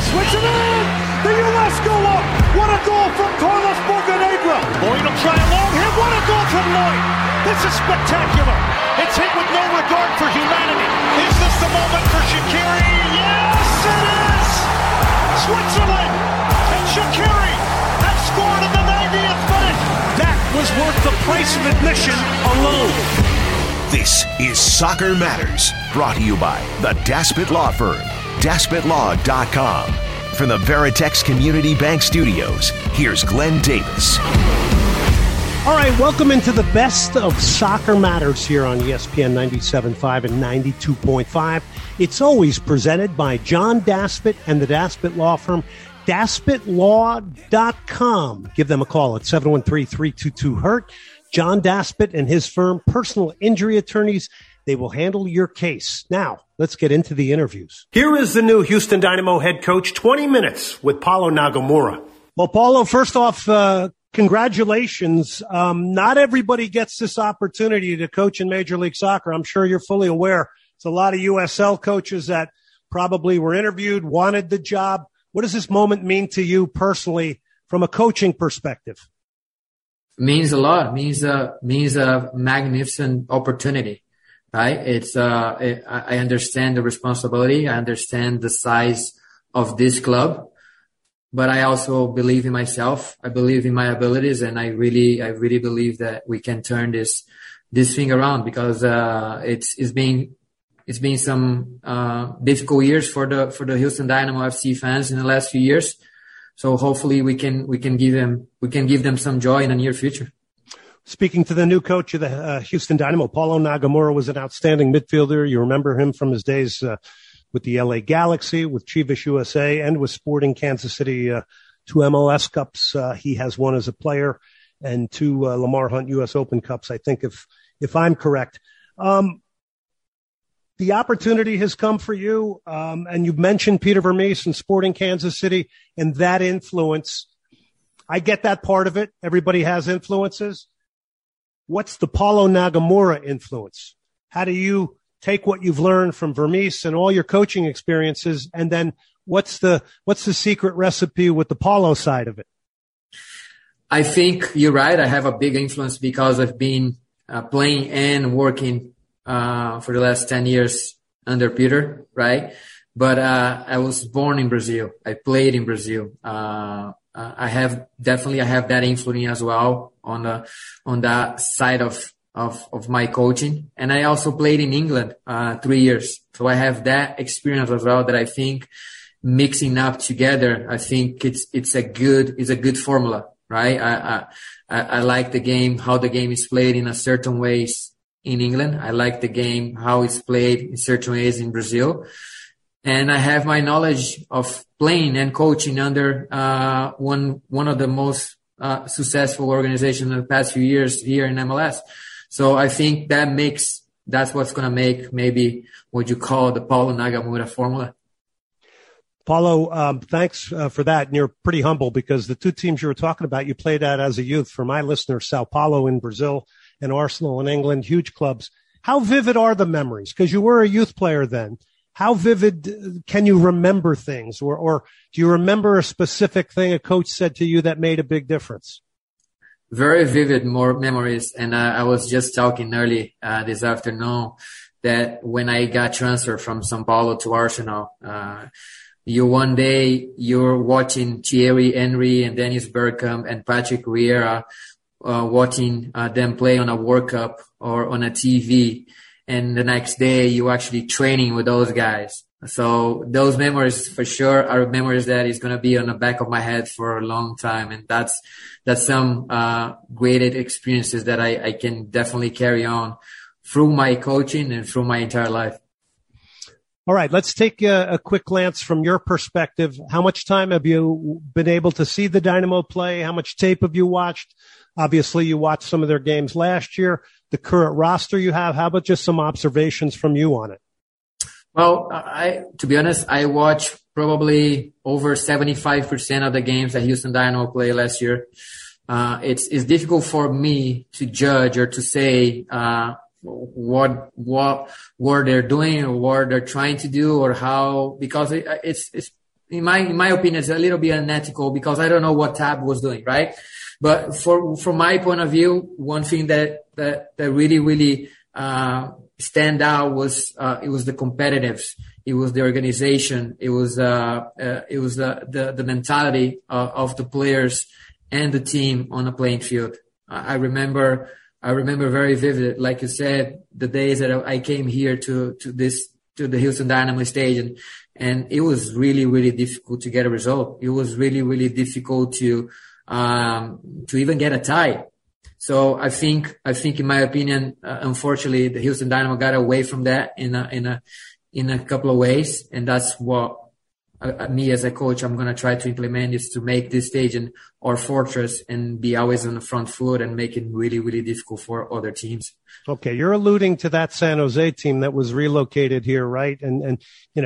Switzerland! The U.S. go up! What a goal from Carlos Bocanegra! Lloyd will try a long hit. What a goal from Lloyd! This is spectacular! It's hit with no regard for humanity. Is this the moment for Shaqiri? Yes, it is! Switzerland and Shaqiri have scored in the 90th minute! That was worth the price of admission alone. This is Soccer Matters, brought to you by the Daspit Law Firm, DaspitLaw.com. From the Veritex Community Bank Studios, here's Glenn Davis. All right, welcome into the best of Soccer Matters here on ESPN 97.5 and 92.5. It's always presented by John Daspit and the Daspit Law Firm, DaspitLaw.com. Give them a call at 713-322-HURT. John Daspit and his firm, personal injury attorneys, they will handle your case. Now, let's get into the interviews. Here is the new Houston Dynamo head coach, 20 minutes with Paulo Nagamura. Well, Paulo, first off, congratulations. Not everybody gets this opportunity to coach in Major League Soccer. I'm sure you're fully aware. It's a lot of USL coaches that probably were interviewed, wanted the job. What does this moment mean to you personally from a coaching perspective? Means a lot. Means a magnificent opportunity, right? I understand the responsibility. I understand the size of this club, but I also believe in myself. I believe in my abilities, and I really believe that we can turn this thing around, because it's been some difficult years for the Houston Dynamo FC fans in the last few years. So hopefully we can give them some joy in the near future. Speaking to the new coach of the Houston Dynamo, Paulo Nagamura was an outstanding midfielder. You remember him from his days with the LA Galaxy, with Chivas USA, and with Sporting Kansas City, 2 MLS Cups he has won as a player, and 2 Lamar Hunt US Open Cups, I think, if I'm correct. The opportunity has come for you, and you've mentioned Peter Vermes and Sporting Kansas City and that influence. I get that part of it. Everybody has influences. What's the Paulo Nagamura influence? How do you take what you've learned from Vermes and all your coaching experiences, and then what's the secret recipe with the Paulo side of it? I think you're right. I have a big influence because I've been playing and working for the last 10 years under Peter, right? But I was born in Brazil. I played in Brazil. I have that influence as well on that side of my coaching. And I also played in England 3 years. So I have that experience as well, that I think mixing up together, I think it's a good formula, right? I like the game, how the game is played in a certain ways in England. I like the game, how it's played in certain ways in Brazil. And I have my knowledge of playing and coaching under one of the most successful organizations in the past few years here in MLS. So I think that's what's going to make maybe what you call the Paulo Nagamura formula. Paulo, thanks for that. And you're pretty humble, because the 2 teams you were talking about, you played at as a youth. For my listeners, Sao Paulo in Brazil and Arsenal in England, huge clubs. How vivid are the memories? Because you were a youth player then. How vivid can you remember things? Or do you remember a specific thing a coach said to you that made a big difference? Very vivid more memories. And I was just talking early this afternoon that when I got transferred from São Paulo to Arsenal, one day you're watching Thierry Henry and Dennis Bergkamp and Patrick Vieira, watching them play on a World Cup or on a TV, and the next day you actually training with those guys. So those memories for sure are memories that is going to be on the back of my head for a long time, and that's some great experiences that I can definitely carry on through my coaching and through my entire life. All right, let's take a quick glance from your perspective. How much time have you been able to see the Dynamo play? How much tape have you watched? Obviously, you watched some of their games last year, the current roster you have. How about just some observations from you on it? Well, to be honest, I watched probably over 75% of the games that Houston Dynamo played last year. It's difficult for me to judge or to say what they're doing or what they're trying to do or how, because in my opinion, it's a little bit unethical because I don't know what Tab was doing, right? But from my point of view, one thing that really stand out was it was the competitives. It was the organization. It was the mentality of the players and the team on the playing field. I remember very vivid, like you said, the days that I came here to the Houston Dynamo stadium, and it was really, really difficult to get a result. It was really, really difficult to even get a tie. So I think in my opinion, unfortunately, the Houston Dynamo got away from that in a couple of ways, and that's what me as a coach, I'm going to try to implement, is to make this stadium our fortress and be always on the front foot and make it really, really difficult for other teams. Okay. You're alluding to that San Jose team that was relocated here, right? And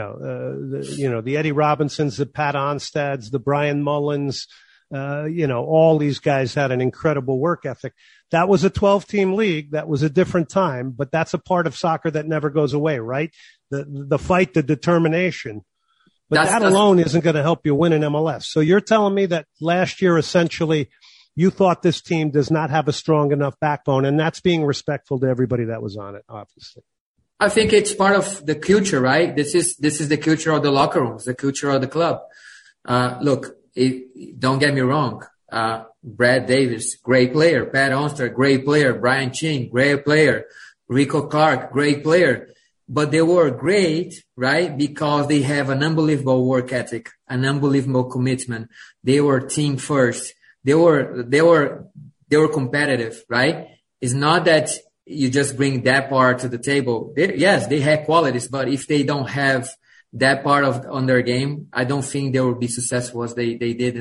the Eddie Robinsons, the Pat Onstads, the Brian Mullins, all these guys had an incredible work ethic. That was a 12-team league. That was a different time, but that's a part of soccer that never goes away, right? The fight, the determination. But that alone isn't going to help you win in MLS. So you're telling me that last year, essentially, you thought this team does not have a strong enough backbone, and that's being respectful to everybody that was on it, obviously. I think it's part of the culture, right? This is the culture of the locker rooms, the culture of the club. Look, don't get me wrong. Brad Davis, great player. Pat Onstad, great player. Brian Ching, great player. Rico Clark, great player. But they were great, right? Because they have an unbelievable work ethic, an unbelievable commitment. They were team first. They were competitive, right? It's not that you just bring that part to the table. Yes, they have qualities, but if they don't have that part on their game, I don't think they will be successful as they did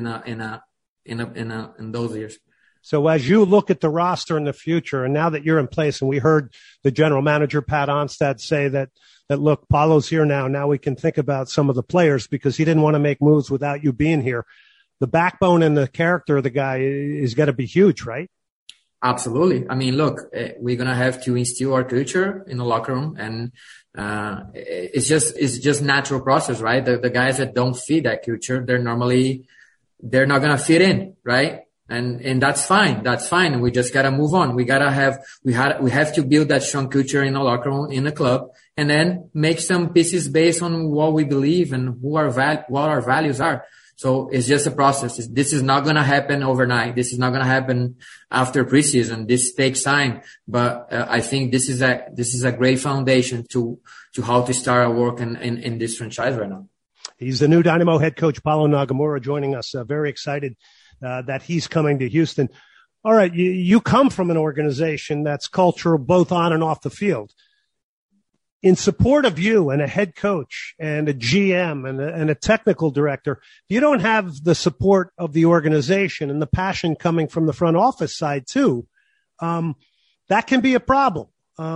in those years. So as you look at the roster in the future, and now that you're in place, and we heard the general manager, Pat Onstad, say that look, Paulo's here now. Now we can think about some of the players because he didn't want to make moves without you being here. The backbone and the character of the guy is going to be huge, right? Absolutely. I mean, look, we're going to have to instill our culture in the locker room, and it's just natural process, right? The guys that don't fit that culture, they're not going to fit in, right? And that's fine. That's fine. We just got to move on. We have to build that strong culture in the locker room, in the club, and then make some pieces based on what we believe and what our values are. So it's just a process. This is not going to happen overnight. This is not going to happen after preseason. This takes time, but I think this is a great foundation to how to start our work in this franchise right now. He's the new Dynamo head coach, Paulo Nagamura, joining us. Very excited that he's coming to Houston. All right, you come from an organization that's cultural both on and off the field. In support of you and a head coach and a GM and a technical director, if you don't have the support of the organization and the passion coming from the front office side too, that can be a problem.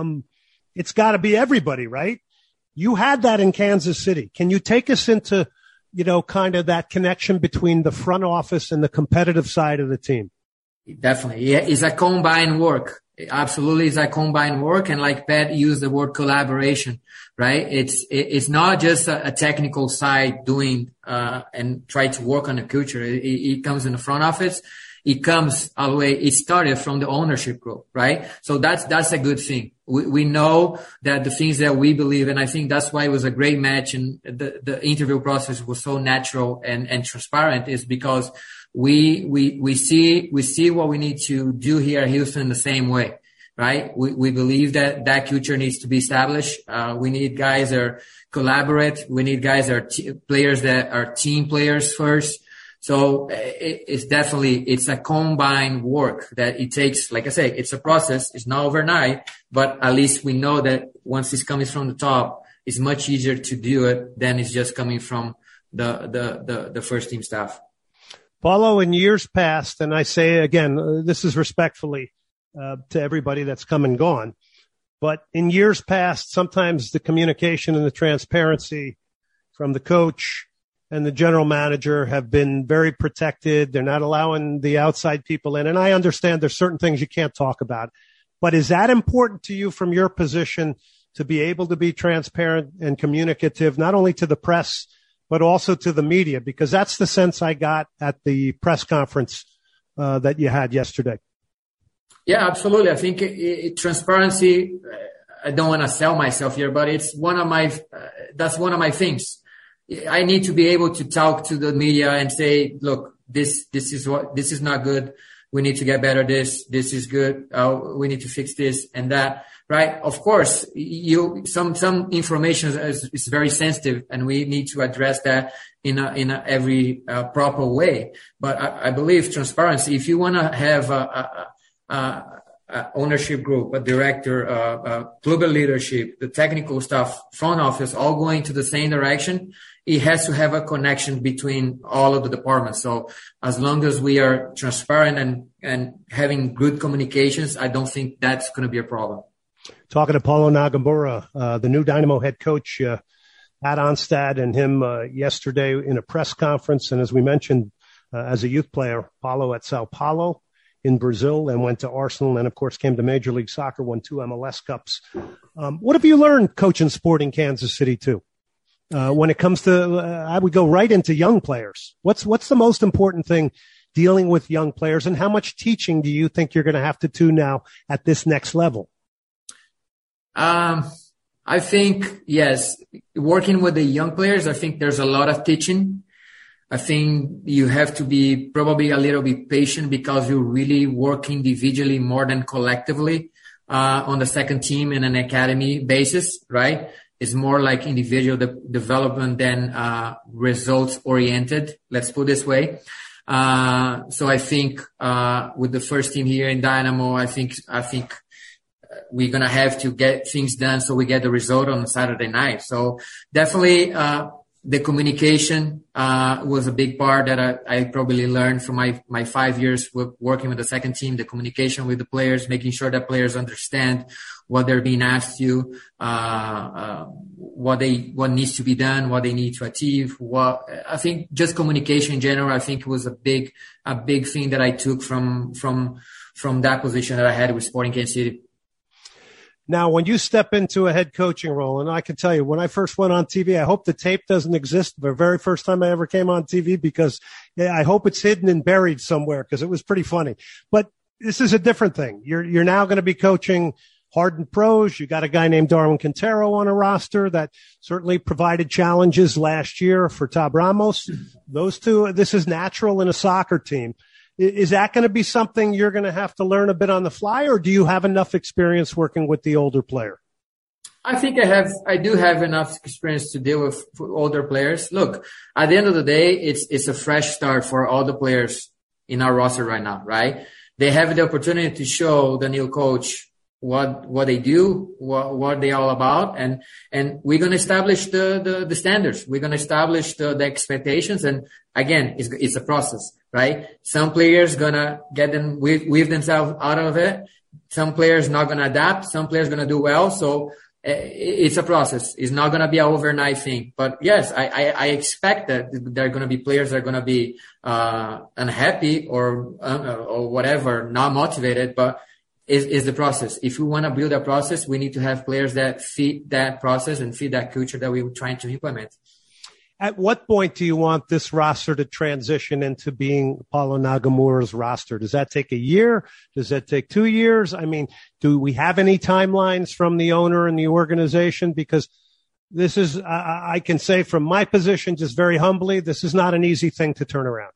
It's got to be everybody, right? You had that in Kansas City. Can you take us into, kind of that connection between the front office and the competitive side of the team? Definitely. Yeah, it's a combined work. Absolutely. It's a combined work. And like Pat used the word collaboration, right? It's not just a technical side doing, and try to work on the culture. It comes in the front office. It comes all the way. It started from the ownership group, right? So that's a good thing. We know that the things that we believe, and I think that's why it was a great match, and the interview process was so natural and transparent, is because we see what we need to do here at Houston the same way, right? We believe that culture needs to be established. We need guys that collaborate. We need guys that are players that are team players first. So it's a combined work that it takes. Like I say, it's a process. It's not overnight, but at least we know that once it's coming from the top, it's much easier to do it than it's just coming from the first team staff. Paulo, in years past, and I say again, this is respectfully to everybody that's come and gone, but in years past, sometimes the communication and the transparency from the coach and the general manager have been very protected. They're not allowing the outside people in. And I understand there's certain things you can't talk about. But is that important to you from your position to be able to be transparent and communicative, not only to the press, but also to the media? Because that's the sense I got at the press conference that you had yesterday. Yeah, absolutely. I think transparency, I don't want to sell myself here, but it's that's one of my things. I need to be able to talk to the media and say, look, this is not good. We need to get better. This is good. We need to fix this and that. Right. Of course, some information is very sensitive, and we need to address that in every proper way. But I believe transparency, if you want to have a ownership group, a director, club leadership, the technical staff, front office, all going to the same direction, it has to have a connection between all of the departments. So as long as we are transparent and having good communications, I don't think that's going to be a problem. Talking to Paulo Nagamura, the new Dynamo head coach, Pat Onstad and him yesterday in a press conference. And as we mentioned, as a youth player, Paulo at Sao Paulo in Brazil, and went to Arsenal, and of course came to Major League Soccer, won 2 MLS Cups. What have you learned coaching Sporting Kansas City too? When it comes to, I would go right into young players. What's the most important thing dealing with young players, and how much teaching do you think you're going to have to do now at this next level? I think, yes, working with the young players, I think there's a lot of teaching. I think you have to be probably a little bit patient, because you really work individually more than collectively on the second team in an academy basis, right? It's more like individual development than results oriented. Let's put it this way. So I think with the first team here in Dynamo, I think we're gonna have to get things done so we get the result on Saturday night. So definitely the communication was a big part that I probably learned from my 5 years working with the second team. The communication with the players, making sure that players understand what they're being asked to, what needs to be done, what they need to achieve. I think just communication in general, I think it was a big thing that I took from that position that I had with Sporting Kansas City. Now, when you step into a head coaching role, and I can tell you, when I first went on TV, I hope the tape doesn't exist the very first time I ever came on TV, because I hope it's hidden and buried somewhere, because it was pretty funny. But this is a different thing. You're now going to be coaching hardened pros. You got a guy named Darwin Quintero on a roster that certainly provided challenges last year for Tab Ramos. Those two, this is natural in a soccer team. Is that going to be something you're going to have to learn a bit on the fly, or do you have enough experience working with the older player? I think I do have enough experience to deal with older players. Look, at the end of the day, it's a fresh start for all the players in our roster right now, right? They have the opportunity to show the new coach what they do, what they all about. And we're going to establish the standards. We're going to establish the expectations. And again, it's a process, right? Some players going to get them, weave themselves out of it. Some players not going to adapt. Some players going to do well. So it's a process. It's not going to be an overnight thing. But yes, I expect that there are going to be players that are going to be unhappy or whatever, not motivated, but is the process. If we want to build a process, we need to have players that fit that process and fit that culture that we're trying to implement. At what point do you want this roster to transition into being Paulo Nagamura's roster? Does that take a year? Does that take 2 years? I mean, do we have any timelines from the owner and the organization? Because this is, I can say from my position, just very humbly, this is not an easy thing to turn around.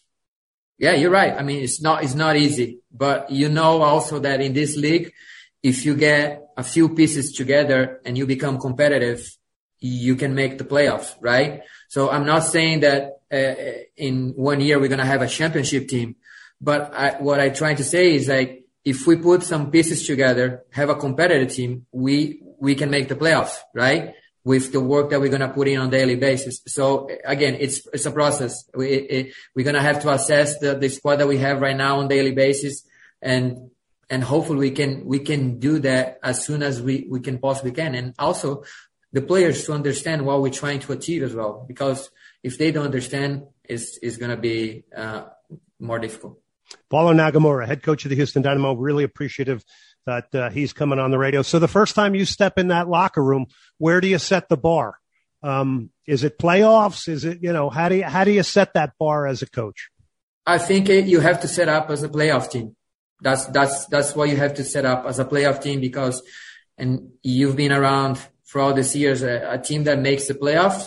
Yeah, you're right. I mean, it's not easy, but you know also that in this league, if you get a few pieces together and you become competitive, you can make the playoffs, right? So I'm not saying that in 1 year we're going to have a championship team, but what I'm trying to say is, like, if we put some pieces together, have a competitive team, we can make the playoffs, right? With the work that we're going to put in on a daily basis. So again, it's a process. We're going to have to assess the squad that we have right now on a daily basis. And hopefully we can do that as soon as we can possibly can. And also the players to understand what we're trying to achieve as well, because if they don't understand, it's going to be more difficult. Paulo Nagamura, head coach of the Houston Dynamo, really appreciative that he's coming on the radio. So the first time you step in that locker room, where do you set the bar? Is it playoffs? Is it, how do you set that bar as a coach? I think you have to set up as a playoff team. That's what you have to set up as a playoff team, because, and you've been around for all these years, a team that makes the playoffs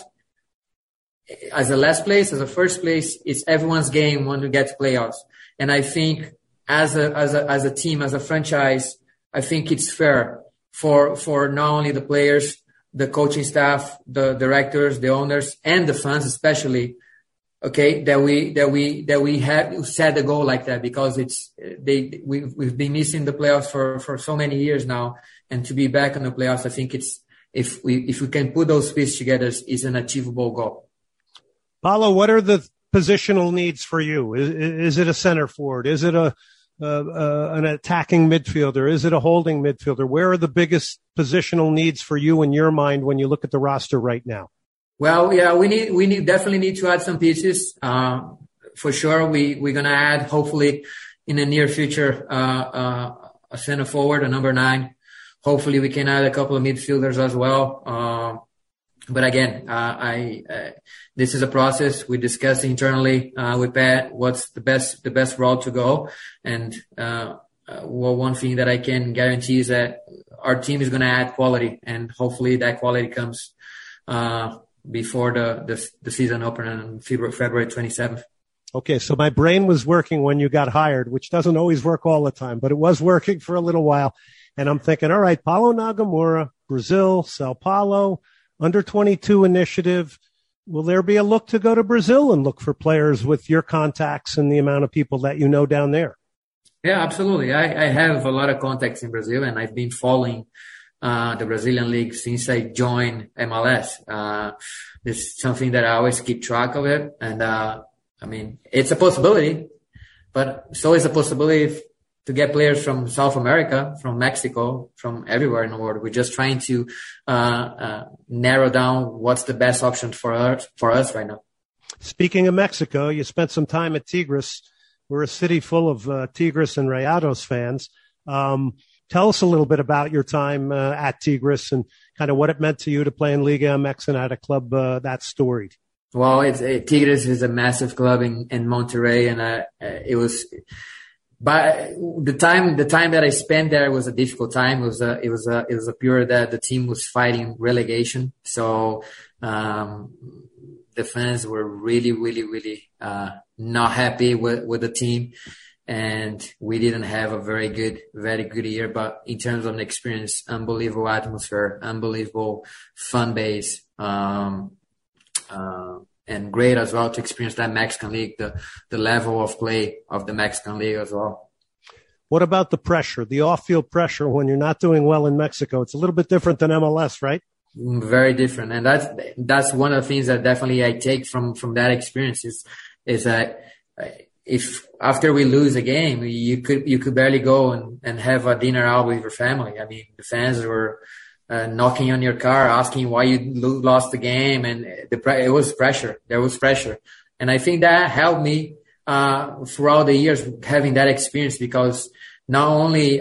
as a last place, as a first place, it's everyone's game when we get to playoffs. And I think as a team, as a franchise, I think it's fair for not only the players, the coaching staff, the directors, the owners, and the fans especially, okay, that we have set the goal like that, because we've been missing the playoffs for so many years now, and to be back in the playoffs, I think it's, if we can put those pieces together, is an achievable goal. Paulo, what are the positional needs for you? Is it a center forward? Is it an attacking midfielder? Is it a holding midfielder? Where are the biggest positional needs for you in your mind when you look at the roster right now? Well, yeah, we definitely need to add some pieces. For sure, we're gonna add, hopefully in the near future, a center forward, a number 9. Hopefully we can add a couple of midfielders as well. But again, this is a process. We discuss internally with Pat what's the best route to go. And one thing that I can guarantee is that our team is going to add quality, and hopefully that quality comes before the season opener on February 27th. Okay, so my brain was working when you got hired, which doesn't always work all the time, but it was working for a little while. And I'm thinking, all right, Paulo Nagamura, Brazil, Sao Paulo, under 22 initiative. Will there be a look to go to Brazil and look for players with your contacts and the amount of people that you know down there? Yeah, absolutely. I have a lot of contacts in Brazil, and I've been following the Brazilian league since I joined MLS. This is something that I always keep track of it. And, I mean, it's a possibility, but so is a possibility to get players from South America, from Mexico, from everywhere in the world. We're just trying to narrow down what's the best option for us right now. Speaking of Mexico, you spent some time at Tigres. We're a city full of Tigres and Rayados fans. Tell us a little bit about your time at Tigres and kind of what it meant to you to play in Liga MX and at a club that storied. Well, Tigres is a massive club in Monterrey, and it was. But the time that I spent there was a difficult time. It was a period that the team was fighting relegation. So, the fans were really, really, really, not happy with the team. And we didn't have a very good year. But in terms of an experience, unbelievable atmosphere, unbelievable fan base, and great as well to experience that Mexican league, the level of play of the Mexican league as well. What about the pressure, the off-field pressure when you're not doing well in Mexico? It's a little bit different than MLS, right? Very different. And that's one of the things that definitely I take from that experience is that if after we lose a game, you could barely go and have a dinner out with your family. I mean, the fans were knocking on your car, asking why you lost the game, and it was pressure. There was pressure, and I think that helped me throughout the years having that experience, because not only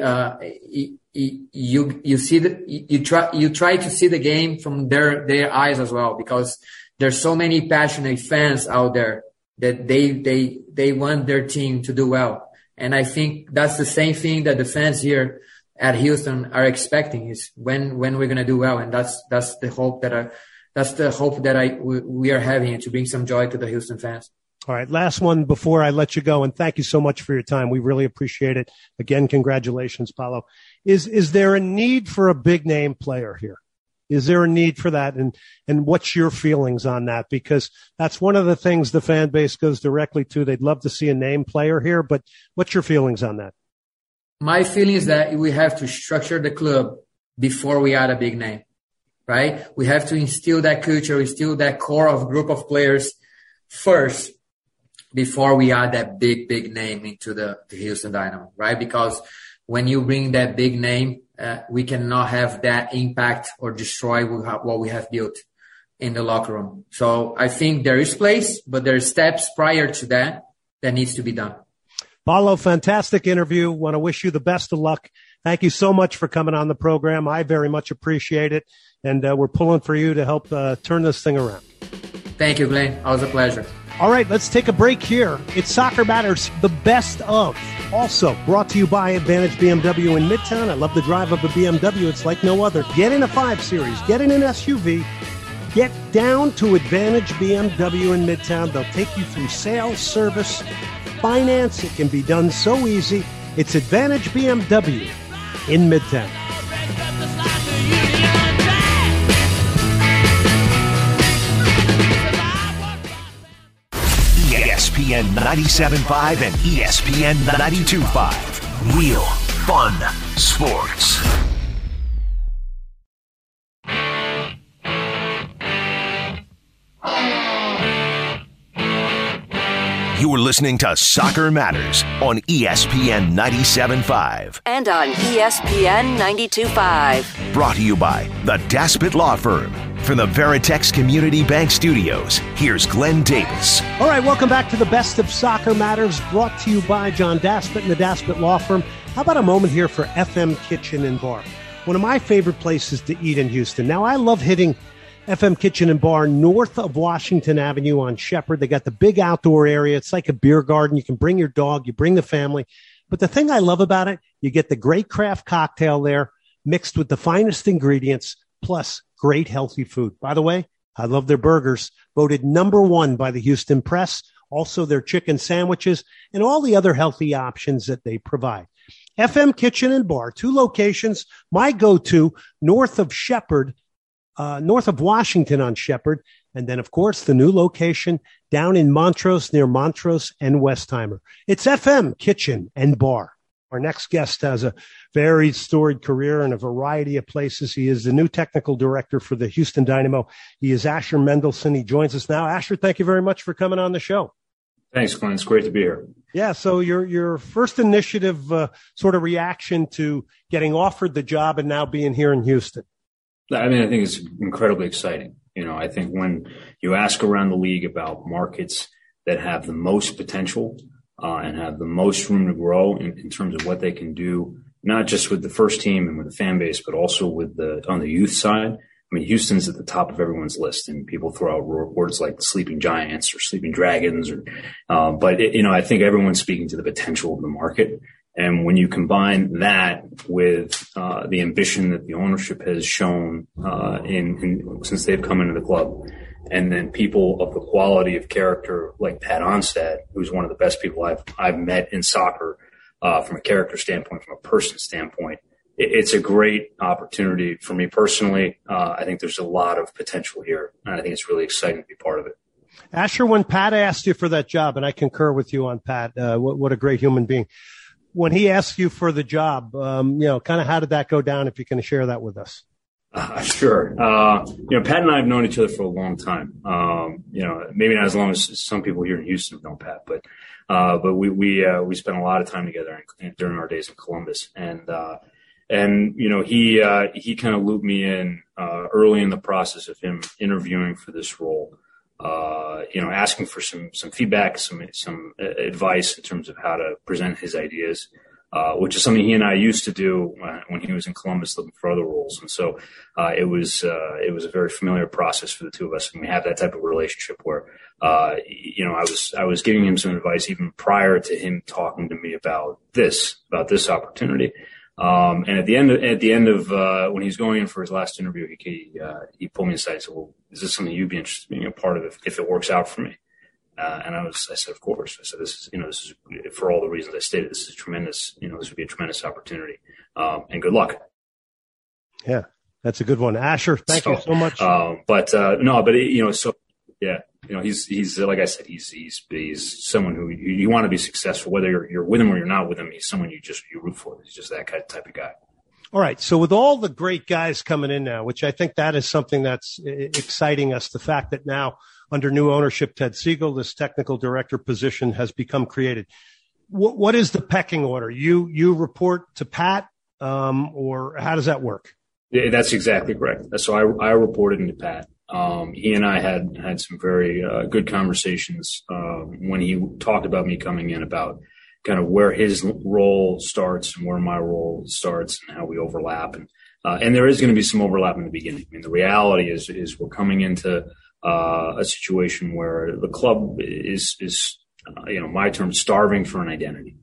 you try to see the game from their eyes as well, because there's so many passionate fans out there that they want their team to do well, and I think that's the same thing that the fans here at Houston are expecting, is when we're going to do well. And that's the hope that we are having, to bring some joy to the Houston fans. All right. Last one before I let you go. And thank you so much for your time. We really appreciate it. Again, congratulations, Paulo. Is there a need for a big name player here? Is there a need for that? And what's your feelings on that? Because that's one of the things the fan base goes directly to. They'd love to see a name player here, but what's your feelings on that? My feeling is that we have to structure the club before we add a big name, right? We have to instill that culture, instill that core of group of players first before we add that big name into the Houston Dynamo, right? Because when you bring that big name, we cannot have that impact or destroy what we have built in the locker room. So I think there is place, but there are steps prior to that needs to be done. Paulo, fantastic interview. Want to wish you the best of luck Thank you so much for coming on the program. I very much appreciate it. And we're pulling for you to help turn this thing around. Thank you, Glenn. Always a pleasure. All right, let's take a break here. It's Soccer Matters, the best of. Also brought to you by Advantage BMW in Midtown. I love the drive of a BMW. It's like no other. Get in a 5 Series. Get in an SUV. Get down to Advantage BMW in Midtown. They'll take you through sales, service, finance. It can be done so easy. It's Advantage BMW in Midtown. ESPN 97.5 and ESPN 92.5. Real fun sports. You're listening to Soccer Matters on ESPN 97.5. And on ESPN 92.5. Brought to you by the Daspit Law Firm. From the Veritex Community Bank Studios, here's Glenn Davis. All right, welcome back to the Best of Soccer Matters, brought to you by John Daspit and the Daspit Law Firm. How about a moment here for FM Kitchen and Bar, one of my favorite places to eat in Houston. Now, I love hitting FM Kitchen and Bar north of Washington Avenue on Shepherd. They got the big outdoor area. It's like a beer garden. You can bring your dog, you bring the family. But the thing I love about it, you get the great craft cocktail there mixed with the finest ingredients, plus great healthy food. By the way, I love their burgers, voted #1 by the Houston Press, also their chicken sandwiches and all the other healthy options that they provide. FM Kitchen and Bar, 2 locations, my go-to north of Shepherd, north of Washington on Shepherd, and then, of course, the new location down in Montrose, near Montrose and Westheimer. It's FM Kitchen and Bar. Our next guest has a very storied career in a variety of places. He is the new technical director for the Houston Dynamo. He is Asher Mendelson. He joins us now. Asher, thank you very much for coming on the show. Thanks, Glenn. It's great to be here. Yeah, so your first initiative sort of reaction to getting offered the job and now being here in Houston. I mean, I think it's incredibly exciting. You know, I think when you ask around the league about markets that have the most potential and have the most room to grow in terms of what they can do, not just with the first team and with the fan base, but also with on the youth side. I mean, Houston's at the top of everyone's list, and people throw out words like the Sleeping Giants or Sleeping Dragons, but I think everyone's speaking to the potential of the market. And when you combine that with the ambition that the ownership has shown since they've come into the club, and then people of the quality of character like Pat Onstad, who's one of the best people I've met in soccer from a character standpoint, from a person standpoint, it's a great opportunity for me personally. I think there's a lot of potential here, and I think it's really exciting to be part of it. Asher, when Pat asked you for that job, and I concur with you on Pat, what a great human being. When he asked you for the job, kind of how did that go down, if you can share that with us? Sure. Pat and I have known each other for a long time. Maybe not as long as some people here in Houston have known Pat, but we spent a lot of time together during our days in Columbus. And he kind of looped me in early in the process of him interviewing for this role. Asking for some feedback, some advice in terms of how to present his ideas, which is something he and I used to do when he was in Columbus looking for other roles. And so it was a very familiar process for the two of us, and we have that type of relationship where I was giving him some advice even prior to him talking to me about this opportunity. And at the end of when he was going in for his last interview, he pulled me aside and said, "Well, is this something you'd be interested in being a part of if it works out for me?" And I said, "Of course." I said, "This is for all the reasons I stated. This is tremendous. This would be a tremendous opportunity. And good luck." Yeah, that's a good one, Asher. Thank you so much. He's like I said, he's someone who you want to be successful, whether you're with him or you're not with him. He's someone you root for. He's just that type of guy. All right. So with all the great guys coming in now, which I think that is something that's exciting us, the fact that now under new ownership, Ted Siegel, this technical director position has become created. What is the pecking order? You report to Pat, or how does that work? Yeah, that's exactly correct. So I reported into Pat. He and I had some very good conversations when he talked about me coming in about kind of where his role starts and where my role starts and how we overlap. And there is going to be some overlap in the beginning. I mean, the reality is we're coming into a situation where the club is my term, starving for an identity.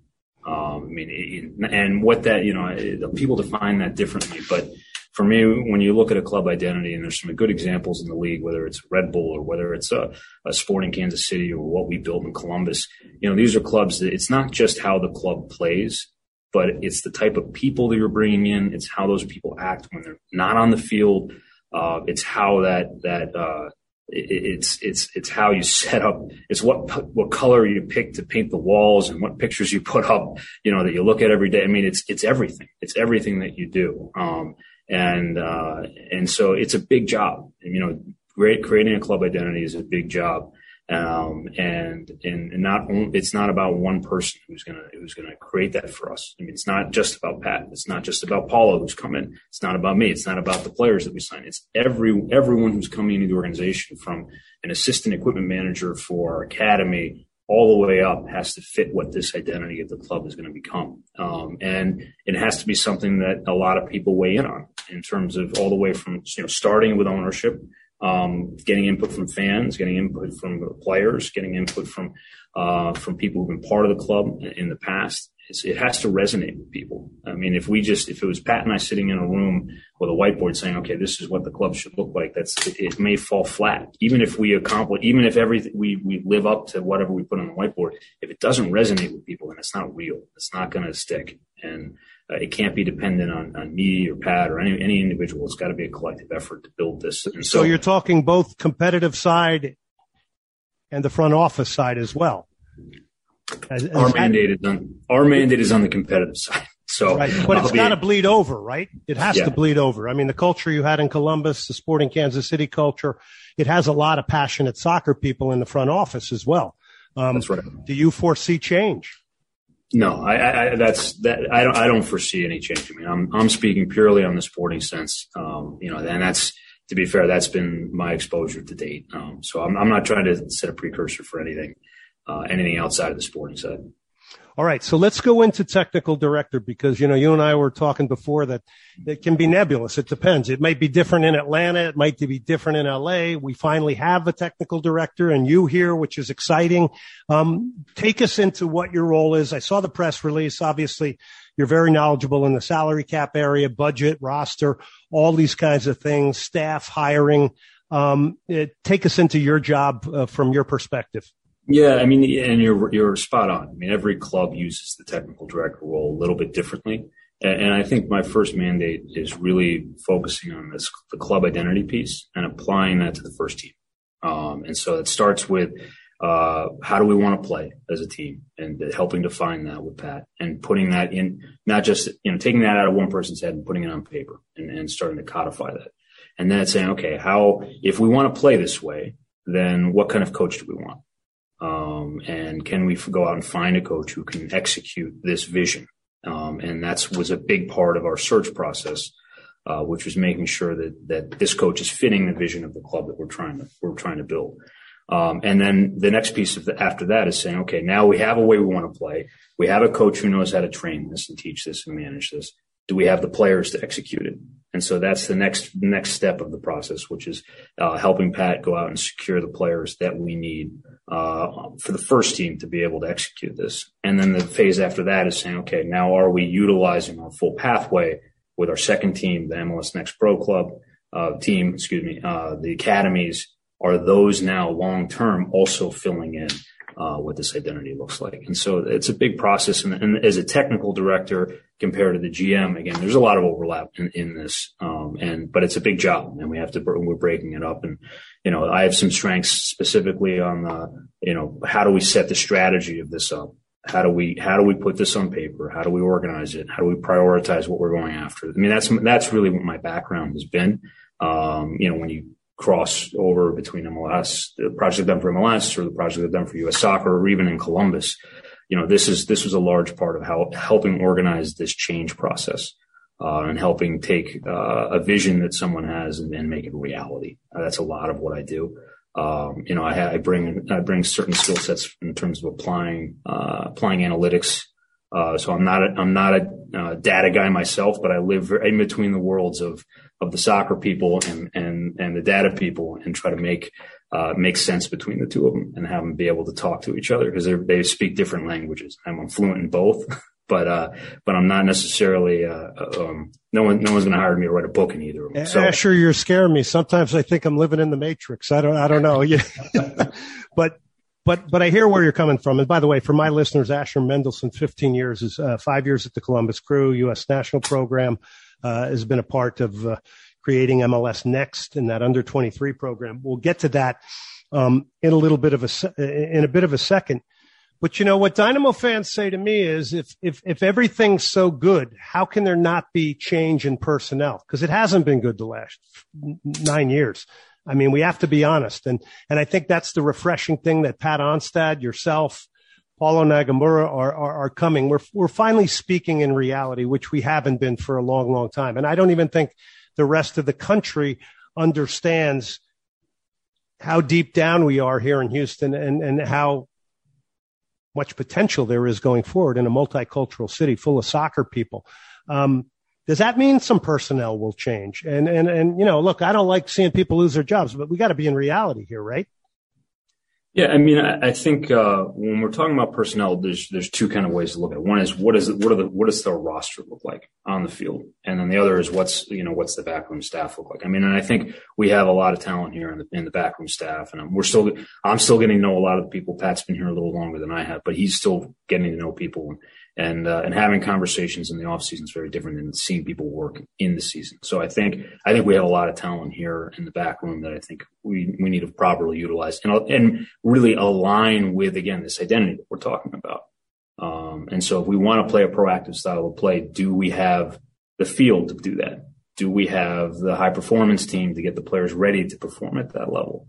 And what that, people define that differently. But for me, when you look at a club identity, and there's some good examples in the league, whether it's Red Bull or whether it's a Sporting Kansas City or what we built in Columbus, these are clubs that it's not just how the club plays, but it's the type of people that you're bringing in. It's how those people act when they're not on the field. It's how it's how you set up. It's what color you pick to paint the walls and what pictures you put up, that you look at every day. I mean, it's everything. It's everything that you do. And so it's a big job. Creating a club identity is a big job. And it's not about one person who's gonna create that for us. I mean, it's not just about Pat. It's not just about Paula who's come in. It's not about me. It's not about the players that we sign. It's everyone who's coming into the organization, from an assistant equipment manager for our academy all the way up, has to fit what this identity of the club is going to become. And it has to be something that a lot of people weigh in on, in terms of all the way from, starting with ownership, getting input from fans, getting input from the players, getting input from people who've been part of the club in the past. It has to resonate with people. I mean, if it was Pat and I sitting in a room with a whiteboard saying, okay, this is what the club should look like, it may fall flat. Even if we everything, we live up to whatever we put on the whiteboard, if it doesn't resonate with people, then it's not real. It's not going to stick. And it can't be dependent on me or Pat or any individual. It's got to be a collective effort to build this. And so you're talking both competitive side and the front office side as well. Our mandate is on the competitive side. So, right. But it's got to bleed over, right? It has to bleed over. I mean, the culture you had in Columbus, the Sporting Kansas City culture, it has a lot of passionate soccer people in the front office as well. That's right. Do you foresee change? No, I don't foresee any change. I mean, I'm speaking purely on the sporting sense. And that's, to be fair, that's been my exposure to date. So I'm not trying to set a precursor for anything outside of the sporting side. All right. So let's go into technical director, because, you and I were talking before that it can be nebulous. It depends. It might be different in Atlanta. It might be different in LA. We finally have a technical director and you here, which is exciting. Take us into what your role is. I saw the press release. Obviously, you're very knowledgeable in the salary cap area, budget, roster, all these kinds of things, staff hiring. Take us into your job from your perspective. Yeah, I mean, and you're spot on. I mean, every club uses the technical director role a little bit differently. And I think my first mandate is really focusing on the club identity piece and applying that to the first team. And so it starts with how do we want to play as a team, and helping define that with Pat, and putting that in, not just, taking that out of one person's head and putting it on paper and starting to codify that. And then saying, okay, if we want to play this way, then what kind of coach do we want? And can we go out and find a coach who can execute this vision? And that was a big part of our search process, which was making sure that this coach is fitting the vision of the club that we're trying to build. And then the next piece after that is saying, okay, now we have a way we want to play. We have a coach who knows how to train this and teach this and manage this. Do we have the players to execute it? And so that's the next step of the process, which is helping Pat go out and secure the players that we need for the first team to be able to execute this. And then the phase after that is saying, okay, now are we utilizing our full pathway with our second team, the MLS Next Pro Club team, the academies? Are those now long-term also filling in what this identity looks like? And so it's a big process. And as a technical director compared to the GM, again, there's a lot of overlap in this. But it's a big job, and we're breaking it up. And, I have some strengths specifically on how do we set the strategy of this up? How do we put this on paper? How do we organize it? How do we prioritize what we're going after? I mean, that's really what my background has been. When you cross over between MLS, the project done for MLS or the project done for U.S. Soccer, or even in Columbus, this was a large part of helping organize this change process, and helping take a vision that someone has and make it a reality. That's a lot of what I do. I bring certain skill sets in terms of applying analytics. So I'm not a data guy myself, but I live in between the worlds of the soccer people and the data people, and try to make sense between the two of them and have them be able to talk to each other, because they speak different languages. I'm fluent in both, but I'm not necessarily, no one's going to hire me to write a book in either of them. So, Asher, you're scaring me. Sometimes I think I'm living in the Matrix. I don't know. Yeah. But I hear where you're coming from. And by the way, for my listeners, Asher Mendelson, 15 years, is 5 years at the Columbus Crew, U.S. national program, has been a part of creating MLS Next in that under 23 program. We'll get to that in a bit of a second. But you know what Dynamo fans say to me is, if everything's so good, how can there not be change in personnel? Because it hasn't been good the last 9 years. I mean, we have to be honest. And I think that's the refreshing thing that Pat Onstad, yourself, Paulo Nagamura are coming. We're finally speaking in reality, which we haven't been for a long, long time. And I don't even think the rest of the country understands how deep down we are here in Houston and how much potential there is going forward in a multicultural city full of soccer people. Does that mean some personnel will change? And look, I don't like seeing people lose their jobs, but we got to be in reality here, right? Yeah, I mean, I think when we're talking about personnel, there's two kind of ways to look at it. One is what does the roster look like on the field, and then the other is what's the backroom staff look like. I mean, and I think we have a lot of talent here in the backroom staff, and I'm still getting to know a lot of the people. Pat's been here a little longer than I have, but he's still getting to know people. And having conversations in the off season is very different than seeing people work in the season. So I think we have a lot of talent here in the back room that I think we need to properly utilize and really align with, again, this identity that we're talking about. And so if we want to play a proactive style of play, do we have the field to do that? Do we have the high performance team to get the players ready to perform at that level?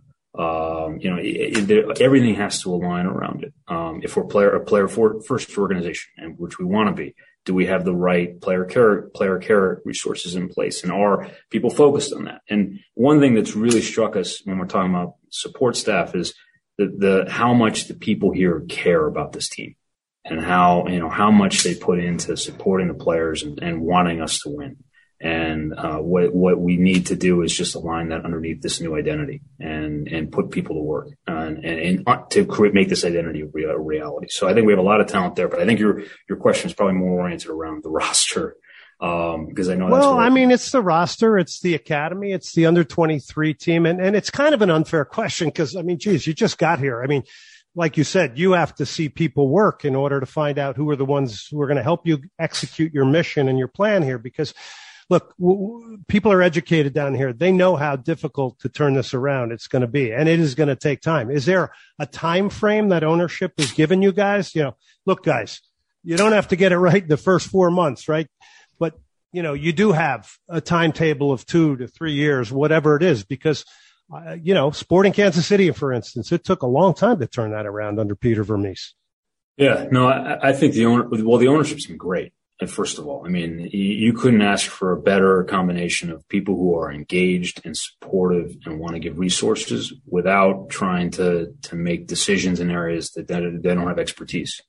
Everything has to align around it. If we're a player first organization, and which we want to be, do we have the right player care resources in place, and are people focused on that? And one thing that's really struck us when we're talking about support staff is how much the people here care about this team, and how much they put into supporting the players and wanting us to win. And what we need to do is just align that underneath this new identity and put people to work and to make this identity a reality. So I think we have a lot of talent there, but I think your question is probably more oriented around the roster, because I know that's it's the roster, it's the academy, it's the under 23 team, and it's kind of an unfair question because you just got here. I mean, like you said, you have to see people work in order to find out who are the ones who are going to help you execute your mission and your plan here, because look, people are educated down here. They know how difficult to turn this around it's going to be, and it is going to take time. Is there a time frame that ownership has given you guys? Look, guys, you don't have to get it right in the first 4 months, right? But, you do have a timetable of 2 to 3 years, whatever it is, because, Sporting Kansas City, for instance, it took a long time to turn that around under Peter Vermes. Yeah, no, I think the ownership's been great. First of all, I mean, you couldn't ask for a better combination of people who are engaged and supportive and want to give resources without trying to make decisions in areas that they don't have expertise.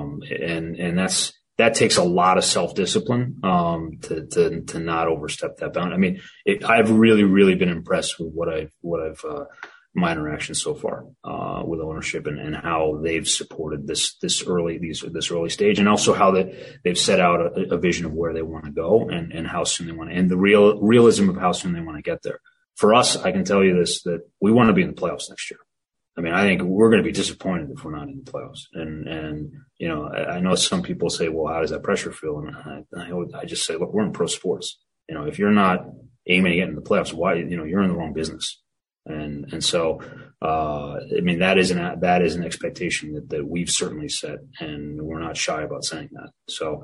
And that takes a lot of self-discipline, to not overstep that bound. I mean, I've really, really been impressed with what I've my interactions so far with ownership and how they've supported this early stage, and also how they've set out a vision of where they want to go and how soon they want to, and the realism of how soon they want to get there. For us, I can tell you this, that we want to be in the playoffs next year. I mean, I think we're going to be disappointed if we're not in the playoffs. And I know some people say, well, how does that pressure feel? And I just say, look, we're in pro sports. If you're not aiming to get in the playoffs, why, you're in the wrong business. And so, I mean, that is an expectation that we've certainly set, and we're not shy about saying that. So,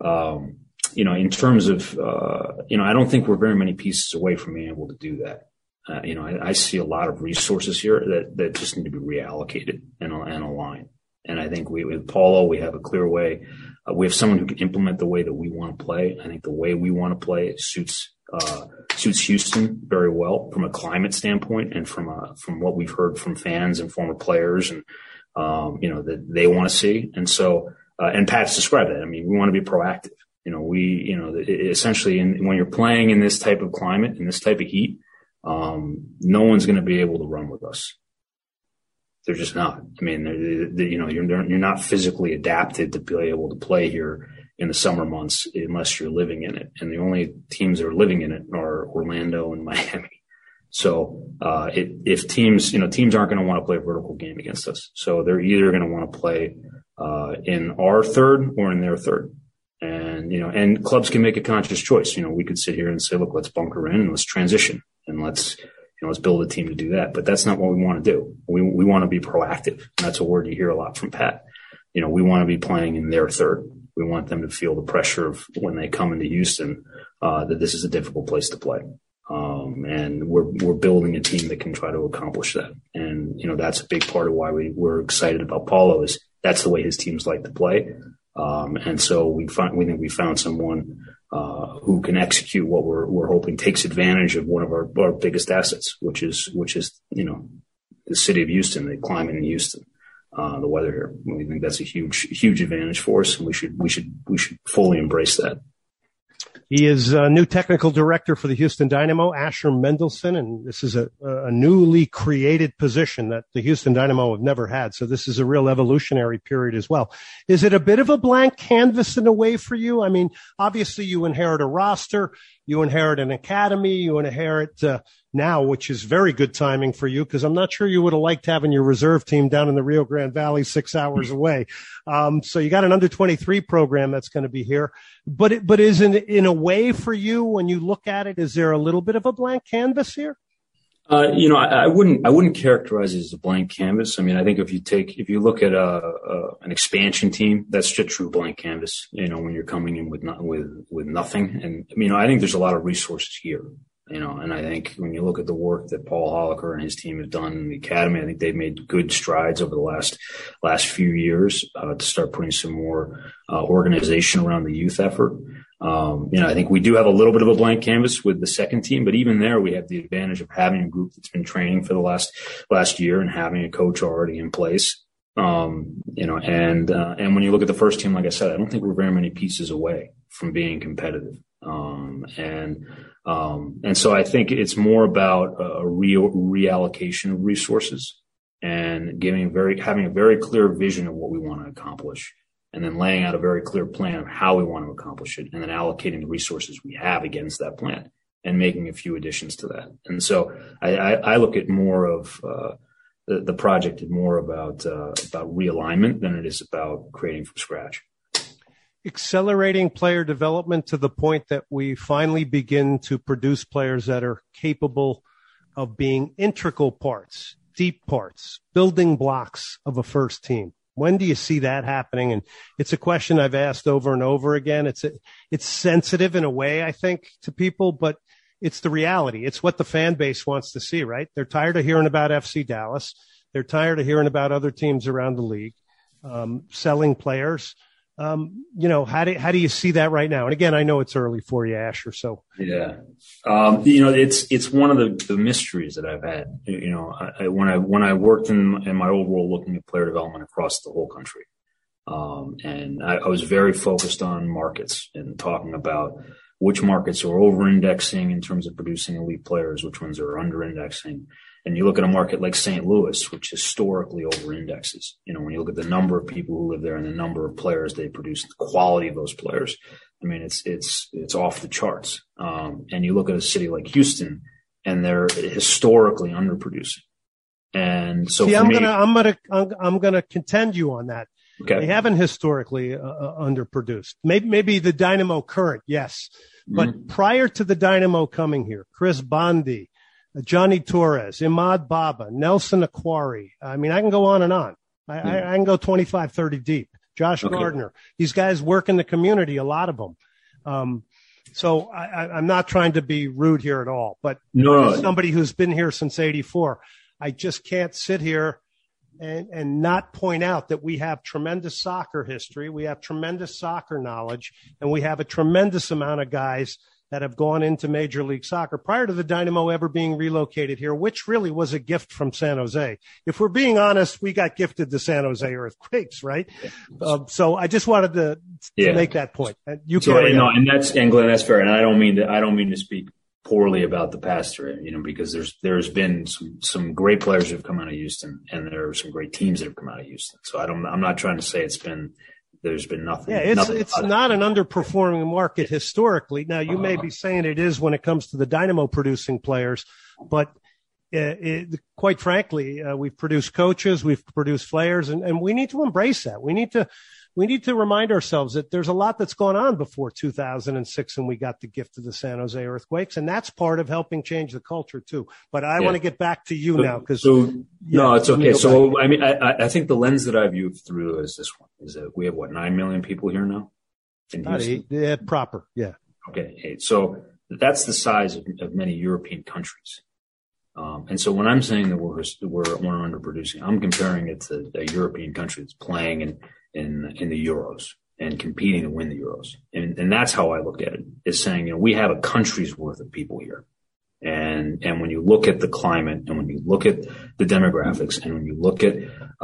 in terms of, I don't think we're very many pieces away from being able to do that. I see a lot of resources here that just need to be reallocated and aligned. And I think with Paulo, we have a clear way. We have someone who can implement the way that we want to play. I think the way we want to play suits suits Houston very well from a climate standpoint, and from what we've heard from fans and former players, and that they want to see. And so, and Pat's described it. I mean, we want to be proactive. Essentially, when you're playing in this type of climate, in this type of heat, no one's going to be able to run with us. They're just not. I mean, you're not physically adapted to be able to play here in the summer months unless you're living in it. And the only teams that are living in it are Orlando and Miami. So, if teams aren't going to want to play a vertical game against us. So they're either going to want to play, in our third or in their third. And clubs can make a conscious choice. We could sit here and say, look, let's bunker in and let's transition and let's build a team to do that. But that's not what we want to do. We want to be proactive. And that's a word you hear a lot from Pat. We want to be playing in their third. We want them to feel the pressure of when they come into Houston, that this is a difficult place to play. And we're building a team that can try to accomplish that. And, that's a big part of why we're excited about Paulo, is that's the way his teams like to play. And so we think we found someone, who can execute what we're hoping takes advantage of one of our biggest assets, which is, the city of Houston, the climate in Houston, the weather here. We think that's a huge advantage for us, and we should fully embrace that. He is a new technical director for the Houston Dynamo, Asher Mendelson, and this is a newly created position that the Houston Dynamo have never had. So this is a real evolutionary period as well. Is it a bit of a blank canvas in a way for you? I mean, obviously you inherit a roster, you inherit an academy, you inherit now, which is very good timing for you, because I'm not sure you would have liked having your reserve team down in the Rio Grande Valley 6 hours away. So you got an under 23 program that's going to be here, but is in a way for you, when you look at it, is there a little bit of a blank canvas here? I wouldn't characterize it as a blank canvas. I mean, I think if you look at an expansion team, that's just a true blank canvas. When you're coming in with nothing, and I think there's a lot of resources here. And I think when you look at the work that Paul Holliker and his team have done in the academy, I think they've made good strides over the last few years to start putting some more organization around the youth effort. I think we do have a little bit of a blank canvas with the second team, but even there, we have the advantage of having a group that's been training for the last year and having a coach already in place. And when you look at the first team, like I said, I don't think we're very many pieces away from being competitive. And so I think it's more about a reallocation of resources and having a very clear vision of what we want to accomplish, and then laying out a very clear plan of how we want to accomplish it, and then allocating the resources we have against that plan and making a few additions to that. And so I look at more of the project is more about realignment than it is about creating from scratch. Accelerating player development to the point that we finally begin to produce players that are capable of being integral parts, deep parts, building blocks of a first team. When do you see that happening? And it's a question I've asked over and over again. It's sensitive in a way, I think, to people, but it's the reality. It's what the fan base wants to see, right? They're tired of hearing about FC Dallas. They're tired of hearing about other teams around the league, selling players. How do you see that right now? And again, I know it's early for you, Asher. So yeah, it's one of the mysteries that I've had. When I worked in my old role looking at player development across the whole country, and I was very focused on markets and talking about which markets are over-indexing in terms of producing elite players, which ones are under-indexing. And you look at a market like St. Louis, which historically over-indexes. When you look at the number of people who live there and the number of players they produce, the quality of those players, I mean, it's off the charts. And you look at a city like Houston, and they're historically underproducing. And so, I'm gonna contend you on that. Okay. They haven't historically underproduced. Maybe the Dynamo current, yes, but prior to the Dynamo coming here, Chris Bondi, Johnny Torres, Imad Baba, Nelson Aquari. I mean, I can go on and on. I can go 25, 30 deep. Josh Gardner. These guys work in the community, a lot of them. So I'm not trying to be rude here at all, but as somebody who's been here since 84, I just can't sit here and not point out that we have tremendous soccer history. We have tremendous soccer knowledge, and we have a tremendous amount of guys that have gone into Major League Soccer prior to the Dynamo ever being relocated here, which really was a gift from San Jose. If we're being honest, we got gifted the San Jose Earthquakes, right? So I just wanted to make that point. You carry on. And Glenn, that's fair. And I don't mean to speak poorly about the past, because there's been some great players who have come out of Houston, and there are some great teams that have come out of Houston. So I'm not trying to say there's been nothing. Yeah, it's not an underperforming market historically. Now, you may be saying it is when it comes to the Dynamo producing players, but quite frankly, we've produced coaches, we've produced players, and we need to embrace that. We need to remind ourselves that there's a lot that's gone on before 2006 when we got the gift of the San Jose Earthquakes, and that's part of helping change the culture too. But I want to get back to you now because no, it's okay. So I think the lens that I view through is this one: is that we have 9 million people here now in Houston? Yeah, proper, yeah. Okay, so that's the size of many European countries. And so when I'm saying that we're underproducing, I'm comparing it to a European country that's playing in the Euros and competing to win the Euros. And that's how I look at it, is saying, we have a country's worth of people here. And when you look at the climate, and when you look at the demographics, and when you look at,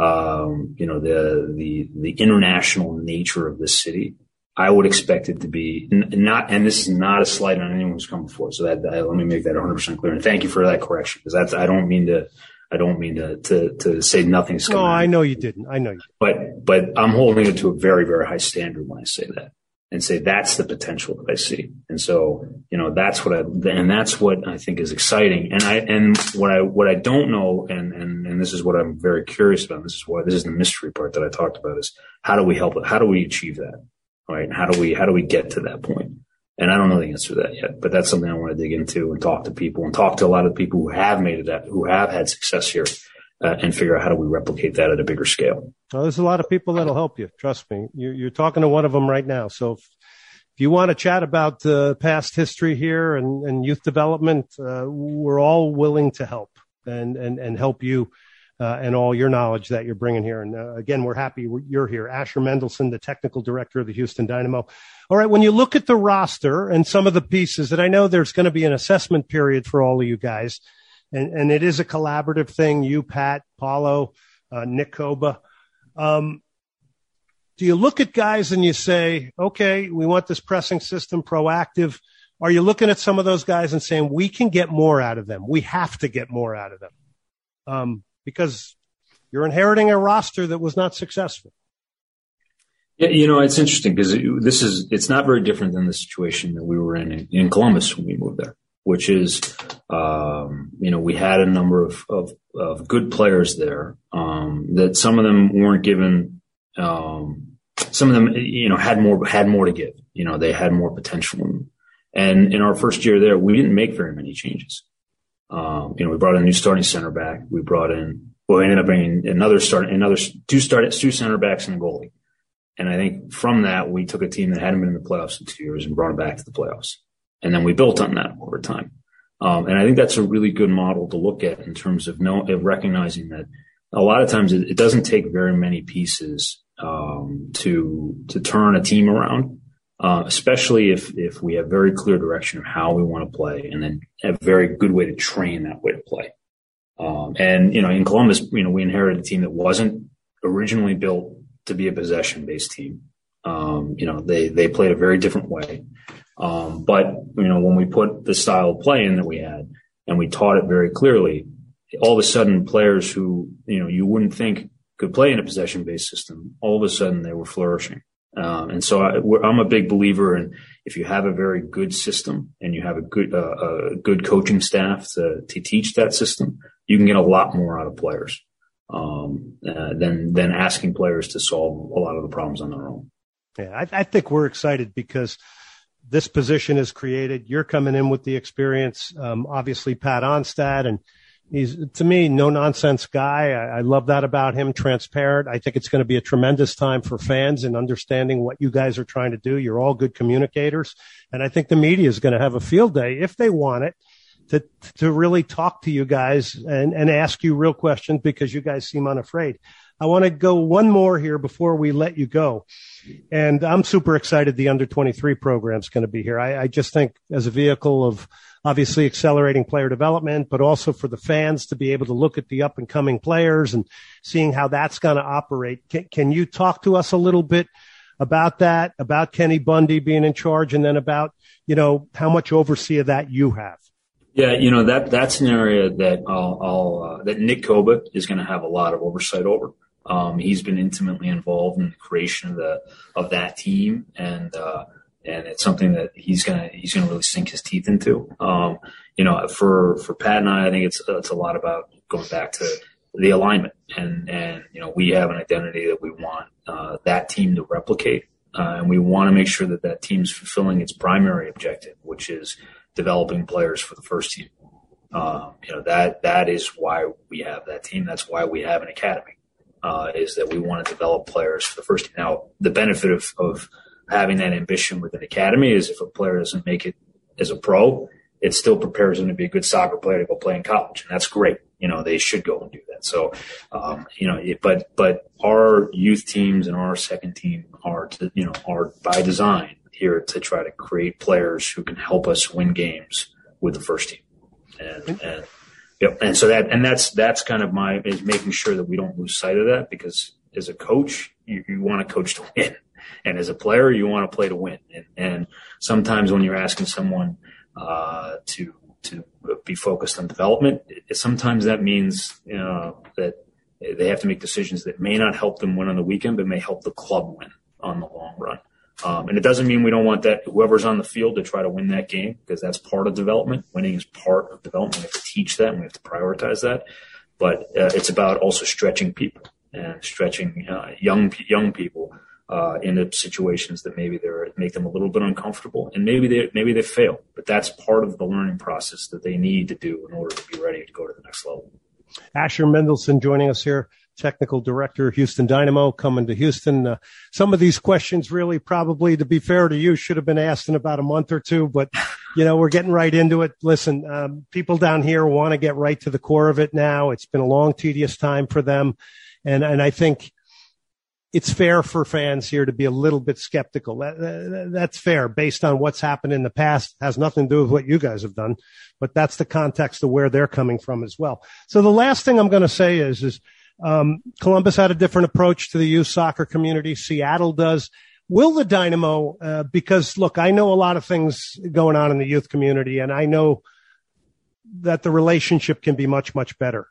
the international nature of this city, I would expect it to be not, and this is not a slight on anyone who's come before. So let me make that 100% clear. And thank you for that correction, because I don't mean to say nothing's coming. No, I know you didn't. But I'm holding it to a very, very high standard when I say that, and say that's the potential that I see. And so, that's what I think is exciting. And what I don't know, and this is what I'm very curious about. This is the mystery part that I talked about, is how do we help it? How do we achieve that? Right? How do we get to that point? And I don't know the answer to that yet, but that's something I want to dig into and talk to people, and talk to a lot of people who have made it, who have had success here, and figure out how do we replicate that at a bigger scale. Well, there's a lot of people that'll help you. Trust me. You're talking to one of them right now. So if you want to chat about past history here and youth development, we're all willing to help and help you. And all your knowledge that you're bringing here. And again, we're happy you're here. Asher Mendelson, the technical director of the Houston Dynamo. All right, when you look at the roster and some of the pieces, that I know there's going to be an assessment period for all of you guys, and it is a collaborative thing, you, Pat, Paulo, Nick Koba. Do you look at guys and you say, okay, we want this pressing system, proactive? Are you looking at some of those guys and saying, we can get more out of them? We have to get more out of them. Because you're inheriting a roster that was not successful. Yeah, it's interesting because it's not very different than the situation that we were in Columbus when we moved there, which is, we had a number of good players there, that some of them weren't given, some of them, had more to give, they had more potential in them. And in our first year there, we didn't make very many changes. We brought in a new starting center back. We ended up bringing two center backs and a goalie. And I think from that, we took a team that hadn't been in the playoffs in 2 years and brought it back to the playoffs. And then we built on that over time. And I think that's a really good model to look at in terms of recognizing that a lot of times it doesn't take very many pieces, to turn a team around. Especially if we have very clear direction of how we want to play, and then a very good way to train that way to play. In Columbus, we inherited a team that wasn't originally built to be a possession-based team. They played a very different way. But when we put the style of play in that we had, and we taught it very clearly, all of a sudden players who, you wouldn't think could play in a possession-based system, all of a sudden they were flourishing. And so I'm a big believer in, if you have a very good system and you have a good coaching staff to teach that system, you can get a lot more out of players, than asking players to solve a lot of the problems on their own. Yeah, I think we're excited because this position is created. You're coming in with the experience. Obviously Pat Onstad, and he's, to me, no nonsense guy. I love that about him. Transparent. I think it's going to be a tremendous time for fans in understanding what you guys are trying to do. You're all good communicators. And I think the media is going to have a field day, if they want it, to really talk to you guys and ask you real questions, because you guys seem unafraid. I want to go one more here before we let you go. And I'm super excited the under-23 program is going to be here. I just think as a vehicle of obviously accelerating player development, but also for the fans to be able to look at the up-and-coming players and seeing how that's going to operate. Can you talk to us a little bit about that, about Kenny Bundy being in charge, and then about, how much oversee of that you have? Yeah, that's an area that that Nick Koba is going to have a lot of oversight over. He's been intimately involved in the creation of that team, and it's something that he's gonna really sink his teeth into. For Pat and I think it's a lot about going back to the alignment, and we have an identity that we want that team to replicate, and we want to make sure that team's fulfilling its primary objective, which is developing players for the first team. That is why we have that team. That's why we have an academy, is that we want to develop players for the first team. Now, the benefit of having that ambition with an academy is if a player doesn't make it as a pro, it still prepares them to be a good soccer player to go play in college. And that's great. They should go and do that. So, but our youth teams and our second team are by design here to try to create players who can help us win games with the first team. And so that's kind of is making sure that we don't lose sight of that, because as a coach, you want to coach to win. And as a player, you want to play to win. And sometimes when you're asking someone to be focused on development, sometimes that means that they have to make decisions that may not help them win on the weekend, but may help the club win on the long run. And it doesn't mean we don't want that whoever's on the field to try to win that game, because that's part of development. Winning is part of development. We have to teach that and we have to prioritize that. But it's about also stretching people and stretching young people into situations that maybe make them a little bit uncomfortable, and maybe they fail. But that's part of the learning process that they need to do in order to be ready to go to the next level. Asher Mendelson joining us here, technical director, Houston Dynamo, coming to Houston. Some of these questions really probably, to be fair to you, should have been asked in about a month or two, but, we're getting right into it. Listen, people down here want to get right to the core of it now. It's been a long, tedious time for them. And I think it's fair for fans here to be a little bit skeptical. That's fair based on what's happened in the past. It has nothing to do with what you guys have done, but that's the context of where they're coming from as well. So the last thing I'm going to say is Columbus had a different approach to the youth soccer community. Seattle does. Will the Dynamo, because look, I know a lot of things going on in the youth community, and I know that the relationship can be much, much better.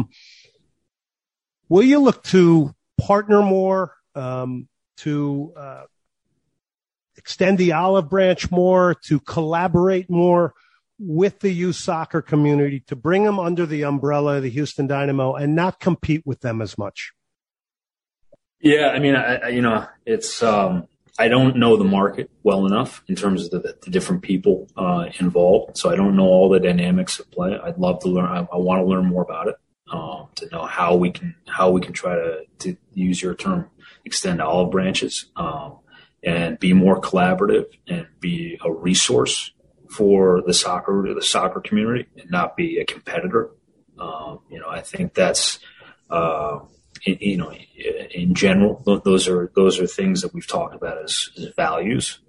Will you look to partner more, to extend the olive branch more, to collaborate more with the youth soccer community, to bring them under the umbrella of the Houston Dynamo and not compete with them as much? Yeah, I mean, it's I don't know the market well enough in terms of the different people involved, so I don't know all the dynamics at play. I'd love to learn. I want to learn more about it. To know how we can try to use your term, extend olive branches, and be more collaborative and be a resource for the soccer community and not be a competitor. I think that's, in general, those are things that we've talked about as values.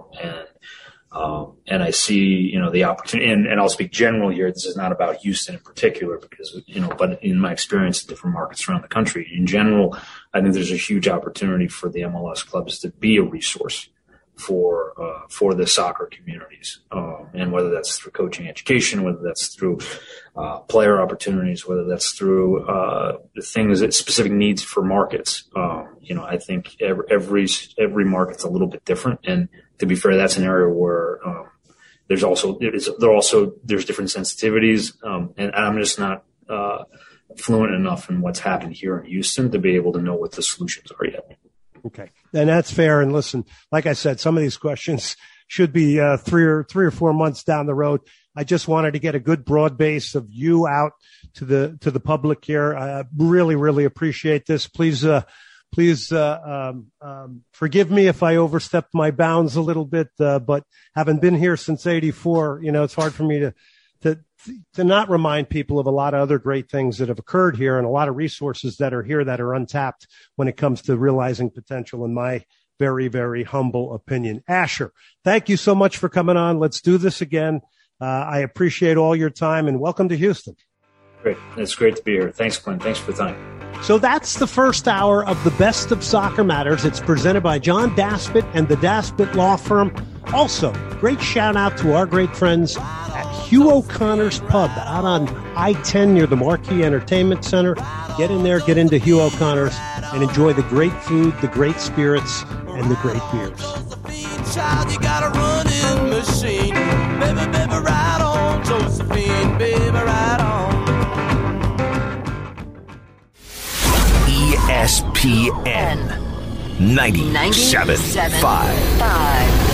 And I see, the opportunity, and I'll speak general here. This is not about Houston in particular because, but in my experience in different markets around the country, in general, I think there's a huge opportunity for the MLS clubs to be a resource for the soccer communities. And whether that's through coaching education, whether that's through player opportunities, whether that's through the things that specific needs for markets. I think every market's a little bit different. And to be fair, that's an area where there's different sensitivities. And I'm just not fluent enough in what's happened here in Houston to be able to know what the solutions are yet. Okay. And that's fair. And listen, like I said, some of these questions should be 3 or 4 months down the road. I just wanted to get a good broad base of you out to the public here. I really, really appreciate this. Please forgive me if I overstepped my bounds a little bit, but having been here since '84, it's hard for me to to not remind people of a lot of other great things that have occurred here and a lot of resources that are here that are untapped when it comes to realizing potential, in my very, very humble opinion. Asher, thank you so much for coming on. Let's do this again. I appreciate all your time, and welcome to Houston. Great. It's great to be here. Thanks, Glenn. Thanks for the time. So that's the first hour of the Best of Soccer Matters. It's presented by John Daspit and the Daspit Law Firm. Also, great shout out to our great friends at Hugh O'Connor's Pub out on I-10 near the Marquee Entertainment Center. Get in there, get into Hugh O'Connor's, and enjoy the great food, the great spirits, and the great beers. Child, you got a running machine. Baby, baby, ride on, Josephine, baby, ride on. ESPN 97.5.